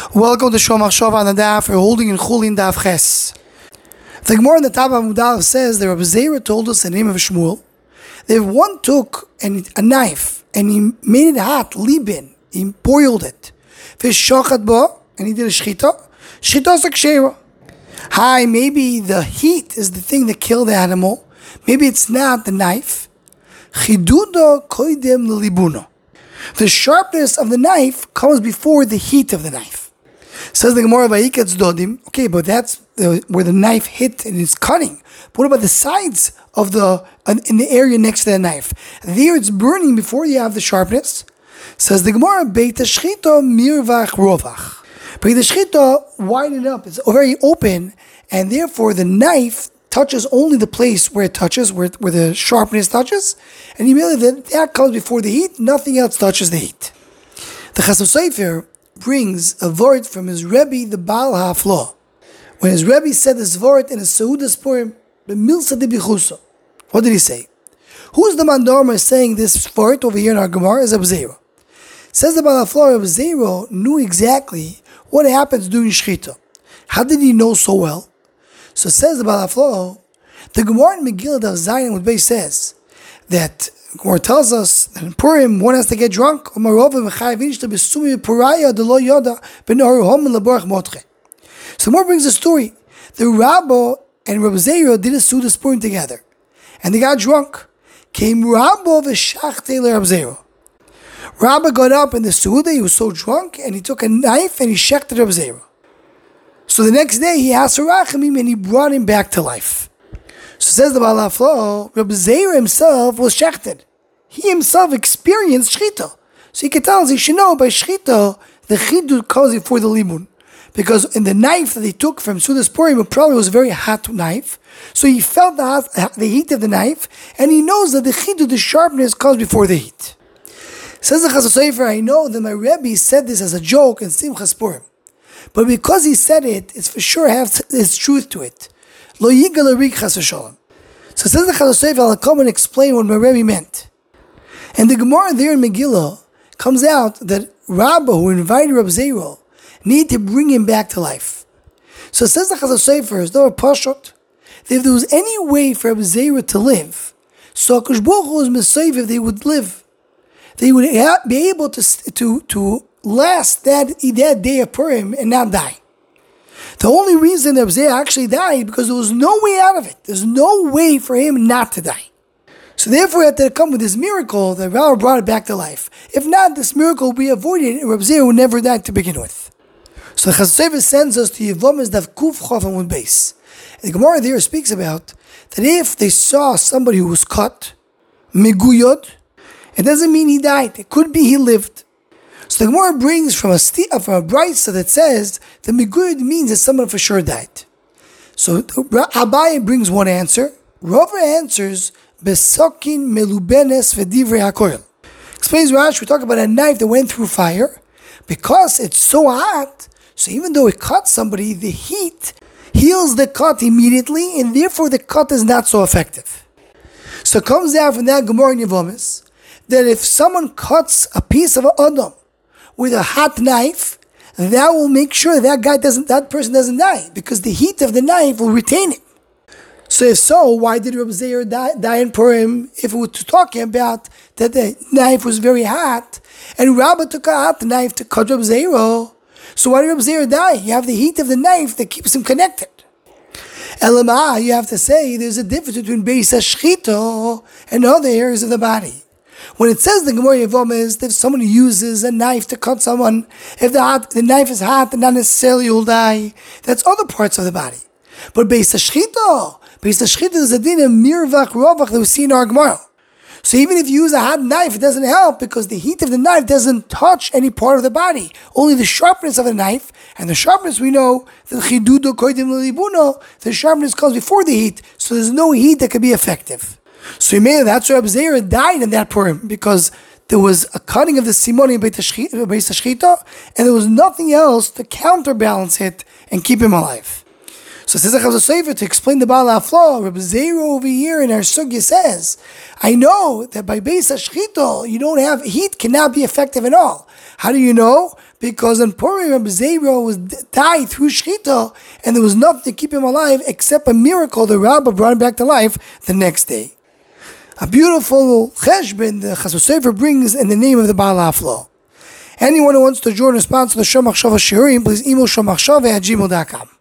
Welcome to Shomach Shov on the Daf. We're holding in Chulin Daf Ches. The Gemara in the top of Mudal says that Rabbi Zera told us the name of Shmuel. That if one took a knife and he made it hot, libin, he boiled it, and he did a shchita, shchita is like sheira. Hi, maybe the heat is the thing that killed the animal. Maybe it's not the knife. Chidudo koidem lelibuno. The sharpness of the knife comes before the heat of the knife. Says the Gemara by Ikatz Dodim. Okay, but that's where the knife hit and it's cutting. But what about the sides of in the area next to the knife? There it's burning before you have the sharpness. Says the Gemara, Beit Shchita mirvach rovach. Beit Shchita widen up. It's very open, and therefore the knife touches only the place where it touches, where the sharpness touches, and you realize that comes before the heat. Nothing else touches the heat. The Chasam Sofer brings a word from his Rebbe, the Baal HaFlo. When his Rebbe said this word in a Seudas Purim, b'milsa de bichusa, what did he say? Who's the Mandarma saying this word over here in our Gemara? Is Rabbi Zera. Says the Baal HaFlo, Rabbi Zera knew exactly what happens during Shechita. How did he know so well? So says the Baal HaFlo, the Gemara in Megillah Daf Zayin with Beis says that Gemara tells us that in Purim one has to get drunk. So Gemara brings a story. The Rabba and Rabbi Zera did a Seudas Purim together, and they got drunk. Came Rabba v'shachtei Rabbi Zera. Rabba got up in the Seudah. He was so drunk, and he took a knife and he shechted Rabbi Zera. So the next day he asked Rachamim and he brought him back to life. So says the Baal HaFlo, Rabbi Zera himself was shechted. He himself experienced shchita. So he can tell us, he should know by shchita, the chidud comes before the libun. Because in the knife that he took from Seudas Purim, it probably was a very hot knife. So he felt the heat of the knife, and he knows that the chidud, the sharpness, comes before the heat. Says the Chasam Sofer, I know that my Rebbe said this as a joke in Simchas Purim. But because he said it, it's for sure has truth to it. Lo yigal arik chas v'shalom. So says the Chasam Sofer, I'll come and explain what my Rebbe meant. And the Gemara there in Megillah comes out that Rabba, who invited Rabbi Zera, need to bring him back to life. So it says the Chasam Sofer, as though a pashut, that if there was any way for Rabbi Zera to live, so HaKadosh Baruch Hu was Messiah, if they would live, they would be able to last that day of Purim and not die. The only reason that Rabbi Zera actually died because there was no way out of it. There's no way for him not to die. So therefore, he had to come with this miracle that Rabbi brought it back to life. If not, this miracle would be avoided, and Rabbi Zera would never die to begin with. So the Chasam Sofer sends us to Yevamos Daf Kuf Chof Amud Beis. The Gemara there speaks about that if they saw somebody who was cut, meguyod, it doesn't mean he died. It could be he lived. So the Gemara brings from a brayso that says the meguyod means that someone for sure died. So Abaye brings one answer. Rava answers besokin melubenes v'divrei hakoil. Explains Rashi, we talk about a knife that went through fire. Because it's so hot, so even though it cut somebody, the heat heals the cut immediately, and therefore the cut is not so effective. So it comes down from that Gemara in Yevamos that if someone cuts a piece of Adam with a hot knife, that will make sure that person doesn't die, because the heat of the knife will retain it. So if so, why did Rabbi Zera die in Purim if we were talking about that the knife was very hot and Rabbi took a hot knife to cut Rabbi Zera? So why did Rabbi Zera die? You have the heat of the knife that keeps him connected. Elamah, you have to say there's a difference between Beis HaShchita and other areas of the body. When it says the Gemara Yevamos that if someone uses a knife to cut someone, if the knife is hot, then not necessarily you'll die. That's other parts of the body. But Beis HaShchita is a din of mirvach rovach that we see in our Gemara. So even if you use a hot knife, it doesn't help because the heat of the knife doesn't touch any part of the body. Only the sharpness of the knife, and the sharpness we know, the chidudo koidim lelibuno, the sharpness comes before the heat, so there's no heat that can be effective. So that's why Rabbi Zera died in that Purim, because there was a cutting of the simoni in Beis HaShchita, and there was nothing else to counterbalance it and keep him alive. So it says the Chasam Sofer to explain the Baal HaFlo, Rabbi Zera over here in our sugya says, I know that by Beis HaShchita, you don't have heat, cannot be effective at all. How do you know? because in Purim, Rabbi Zera died through Shechita, and there was nothing to keep him alive except a miracle. The Rabbah brought him back to life the next day. A beautiful cheshbon the Chassidus Sofer brings in the name of the Baal Haflo. Anyone who wants to join and sponsor the Shomachshava Shiurim, please email shomachshava@gmail.com.